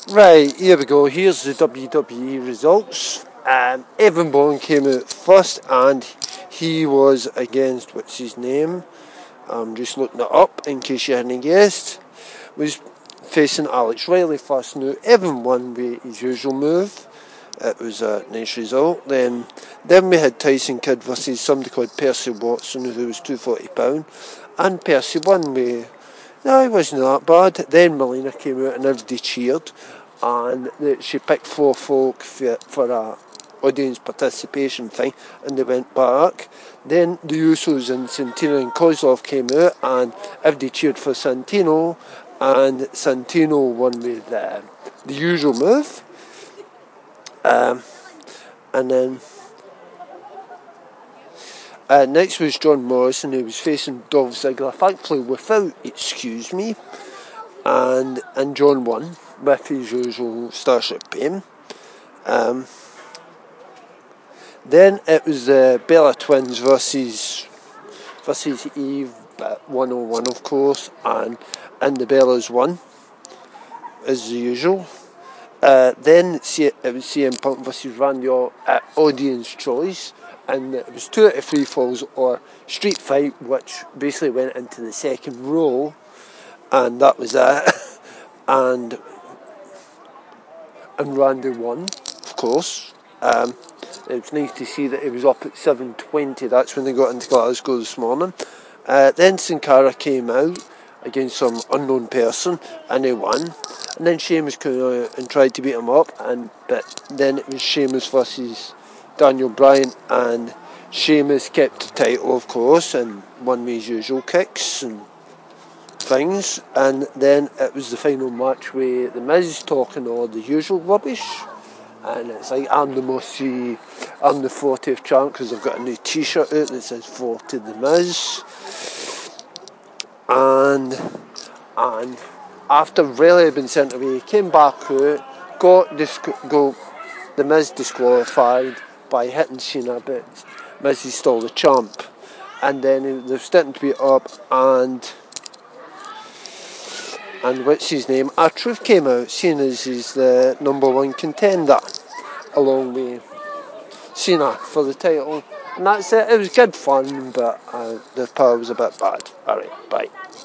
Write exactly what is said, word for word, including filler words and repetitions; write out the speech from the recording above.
Right, here we go. Here's the W W E results. Um, Evan Bourne came out first, and he was against, what's his name? I'm just looking it up in case you hadn't guessed. Was facing Alex Riley first. Now, Evan won with his usual move. It was a nice result. Then, then we had Tyson Kidd versus somebody called Percy Watson, who was two hundred forty pounds, and Percy won with. No, it wasn't that bad. Then Melina came out and everybody cheered, and she picked four folk for, for a audience participation thing, and they went back. Then the Usos and Santino and Kozlov came out, and everybody cheered for Santino, and Santino won with uh, the usual move. Um, and then uh, next was John Morrison, who was facing Dolph Ziggler, thankfully without excuse me, and and John won with his usual Starship Pain. Um, then it was the uh, Bella Twins versus versus Eve, but one oh one of course, and and the Bellas won as usual. Uh, then it was C M Punk versus Randy Orton at Audience Choice, and it was two out of three falls or Street Fight, which basically went into the second row, and that was it. and and Randy won, of course. Um, it was nice to see that it was up at seven twenty. That's when they got into Glasgow this morning. Uh, then Sin Cara came out against some unknown person, and he won. And then Sheamus came out and tried to beat him up, and but then it was Sheamus versus Daniel Bryan, and Sheamus kept the title, of course, and won with his usual kicks and things. And then it was the final match with The Miz talking all the usual rubbish, and it's like, I'm the most, I'm the fortieth champ because I've got a new T-shirt out that says forty The Miz, and and. After Riley had been sent away, he came back out, got disc- go, the Miz disqualified by hitting Cena, but Miz is still the champ. And then they're starting to beat up, and and what's his name? R-Truth came out, Cena's is the number one contender, along with Cena for the title. And that's it. It was good fun, but uh, the power was a bit bad. Alright, bye.